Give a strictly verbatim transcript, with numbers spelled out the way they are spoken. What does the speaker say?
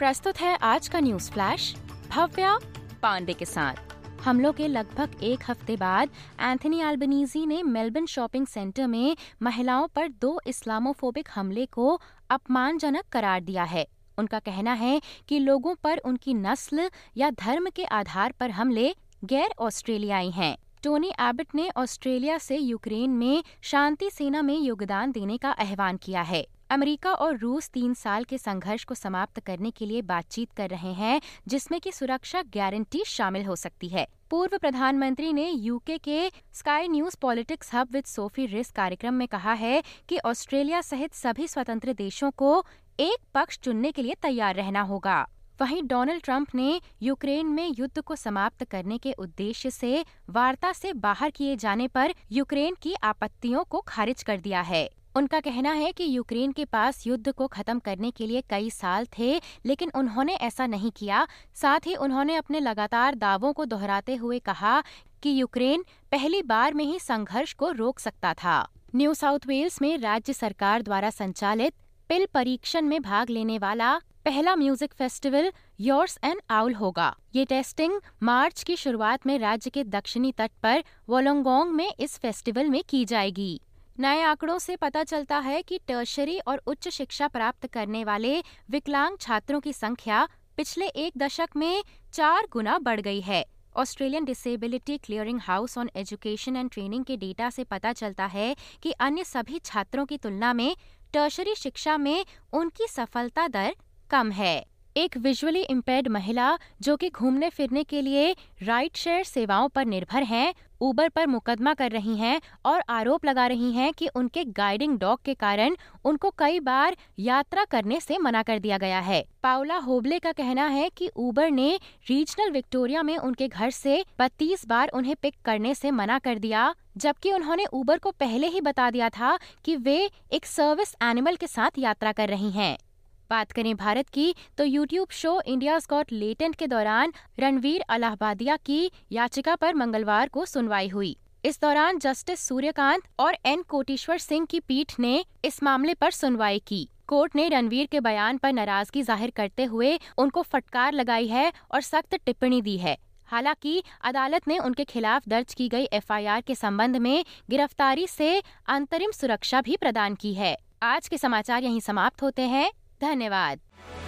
प्रस्तुत है आज का न्यूज फ्लैश भव्या पांडे के साथ। हमलों के लगभग एक हफ्ते बाद एंथनी अल्बनीज़ी ने मेलबर्न शॉपिंग सेंटर में महिलाओं पर दो इस्लामोफोबिक हमले को अपमानजनक करार दिया है। उनका कहना है कि लोगों पर उनकी नस्ल या धर्म के आधार पर हमले गैर ऑस्ट्रेलियाई हैं। टोनी एबट ने ऑस्ट्रेलिया से यूक्रेन में शांति सेना में योगदान देने का आह्वान किया है। अमेरिका और रूस तीन साल के संघर्ष को समाप्त करने के लिए बातचीत कर रहे हैं, जिसमें कि सुरक्षा गारंटी शामिल हो सकती है। पूर्व प्रधानमंत्री ने यूके के Sky News politics hub with Sophy Ridge कार्यक्रम में कहा है कि ऑस्ट्रेलिया सहित सभी स्वतंत्र देशों को एक पक्ष चुनने के लिए तैयार रहना होगा। वहीं डोनाल्ड ट्रंप ने यूक्रेन में युद्ध को समाप्त करने के उद्देश्य से वार्ता से बाहर किए जाने पर यूक्रेन की आपत्तियों को खारिज कर दिया है। उनका कहना है कि यूक्रेन के पास युद्ध को खत्म करने के लिए कई साल थे, लेकिन उन्होंने ऐसा नहीं किया। साथ ही उन्होंने अपने लगातार दावों को दोहराते हुए कहा कि यूक्रेन पहली बार में ही संघर्ष को रोक सकता था। न्यू साउथ वेल्स में राज्य सरकार द्वारा संचालित पिल परीक्षण में भाग लेने वाला पहला music festival Yours and Owl होगा। ये टेस्टिंग मार्च की शुरुआत में राज्य के दक्षिणी तट पर वोलोंगोंग में इस फेस्टिवल में की जाएगी। नए आंकड़ों से पता चलता है कि टर्शरी और उच्च शिक्षा प्राप्त करने वाले विकलांग छात्रों की संख्या पिछले एक दशक में चार गुना बढ़ गई है। Australian Disability Clearing House on Education and Training के डेटा से पता चलता है कि अन्य सभी छात्रों की तुलना में टर्शरी शिक्षा में उनकी सफलता दर कम है। एक विजुअली इम्पेयर्ड महिला जो कि घूमने फिरने के लिए राइड शेयर सेवाओं पर निर्भर हैं, उबर पर मुकदमा कर रही हैं और आरोप लगा रही हैं कि उनके गाइडिंग डॉग के कारण उनको कई बार यात्रा करने से मना कर दिया गया है। पाउला होबले का कहना है कि उबर ने रीजनल विक्टोरिया में उनके घर से बत्तीस बार उन्हें पिक करने से मना कर दिया, जबकि उन्होंने उबर को पहले ही बता दिया था कि वे एक सर्विस एनिमल के साथ यात्रा कर रही हैं। बात करें भारत की तो YouTube show India's Got Latent के दौरान रणवीर अलाहाबादिया की याचिका पर मंगलवार को सुनवाई हुई। इस दौरान जस्टिस सूर्यकांत और एन कोटेश्वर सिंह की पीठ ने इस मामले पर सुनवाई की। कोर्ट ने रणवीर के बयान पर नाराजगी जाहिर करते हुए उनको फटकार लगाई है और सख्त टिप्पणी दी है। हालांकि अदालत ने उनके खिलाफ दर्ज की गई एफ आई आर के संबंध में गिरफ्तारी से अंतरिम सुरक्षा भी प्रदान की है। आज के समाचार यहीं समाप्त होते हैं। धन्यवाद।